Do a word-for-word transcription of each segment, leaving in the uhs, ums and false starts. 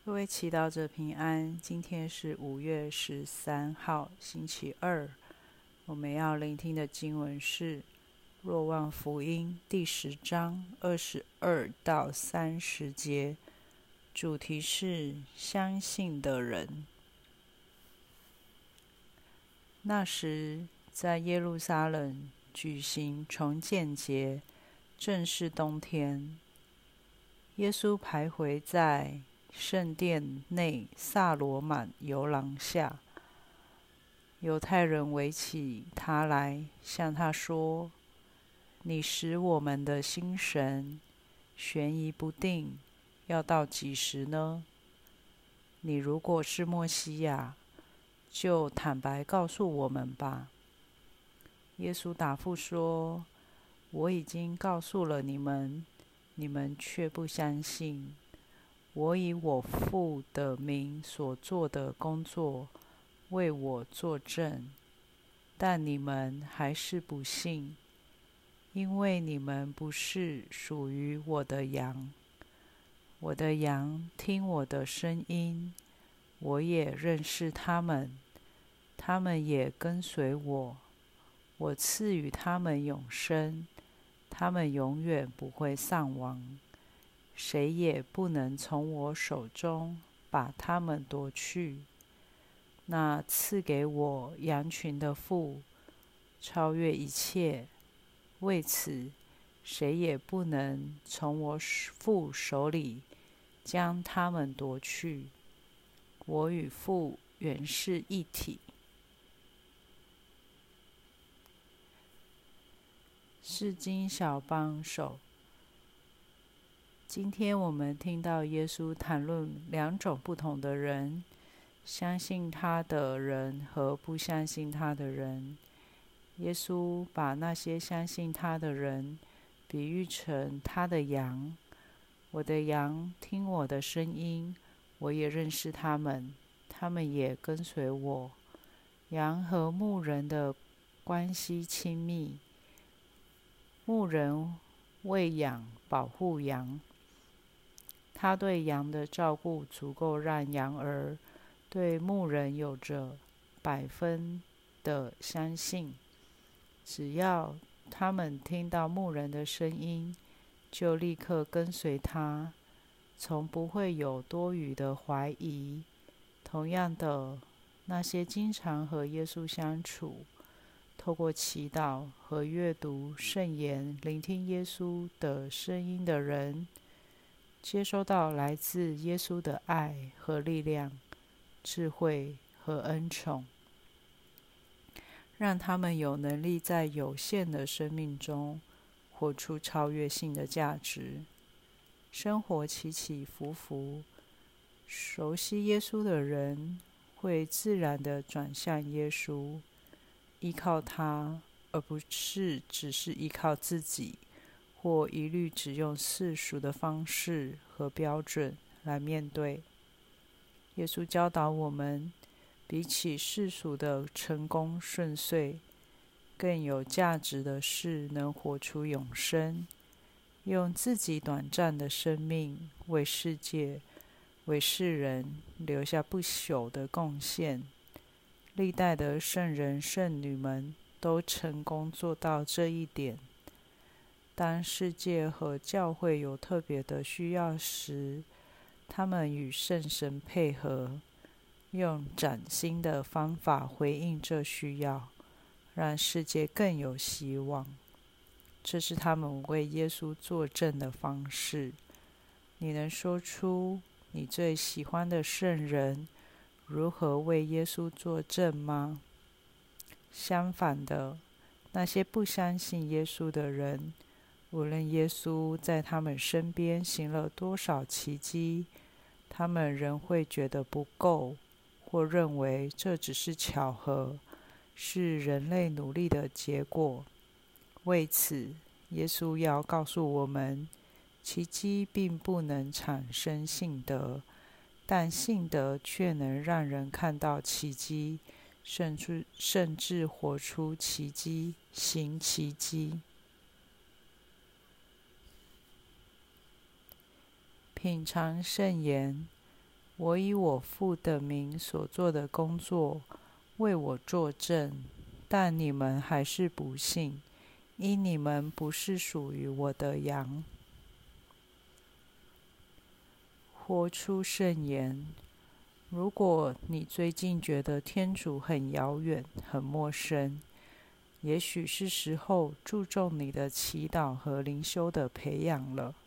各位祈祷者平安，今天是五月十三号，星期二。我们要聆听的经文是《若望福音》第十章二十二到三十节，主题是相信的人。那时，在耶路撒冷举行重建节，正是冬天。耶稣徘徊在圣殿内萨罗满游廊下，犹太人围起他来，向他说：“你使我们的心神悬疑不定，要到几时呢？你如果是默西亚，就坦白告诉我们吧。”耶稣答复说：“我已经告诉了你们，你们却不相信。我以我父的名所做的工作为我作证，但你们还是不信，因为你们不是属于我的羊。我的羊听我的声音，我也认识他们，他们也跟随我。我赐予他们永生，他们永远不会丧亡。谁也不能从我手中把他们夺去。那赐给我羊群的父，超越一切，为此，谁也不能从我父手里将他们夺去。我与父原是一体。释经小帮手。今天我们听到耶稣谈论两种不同的人，相信他的人和不相信他的人。耶稣把那些相信他的人比喻成他的羊。我的羊听我的声音，我也认识他们，他们也跟随我。羊和牧人的关系亲密，牧人喂养保护羊，他对羊的照顾足够让羊儿对牧人有着百分的相信。只要他们听到牧人的声音，就立刻跟随他，从不会有多余的怀疑。同样的，那些经常和耶稣相处，透过祈祷和阅读圣言聆听耶稣的声音的人，接收到来自耶稣的爱和力量、智慧和恩宠，让他们有能力在有限的生命中活出超越性的价值。生活起起伏伏，熟悉耶稣的人会自然地转向耶稣，依靠他，而不是只是依靠自己，或一律只用世俗的方式和标准来面对。耶稣教导我们，比起世俗的成功顺遂，更有价值的是能活出永生，用自己短暂的生命为世界、为世人留下不朽的贡献。历代的圣人圣女们都成功做到这一点。当世界和教会有特别的需要时，他们与圣神配合，用崭新的方法回应这需要，让世界更有希望。这是他们为耶稣作证的方式。你能说出你最喜欢的圣人如何为耶稣作证吗？相反的，那些不相信耶稣的人，无论耶稣在他们身边行了多少奇迹，他们仍会觉得不够，或认为这只是巧合，是人类努力的结果。为此，耶稣要告诉我们，奇迹并不能产生信德，但信德却能让人看到奇迹，甚至甚至活出奇迹，行奇迹。品尝圣言。 我以我父的名所做的工作为我作证，但你们还是不信，因你们不是属于我的羊。活出圣言。如果你最近觉得天主很遥远、很陌生，也许是时候注重你的祈祷和灵修的培养了。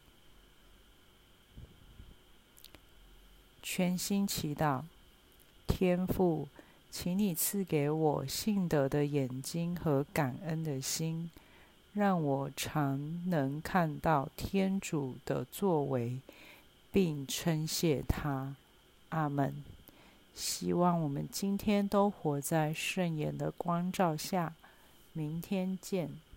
全心祈祷。天父，请你赐给我信德的眼睛和感恩的心，让我常能看到天主的作为，并称谢他。阿们。希望我们今天都活在圣言的光照下。明天见。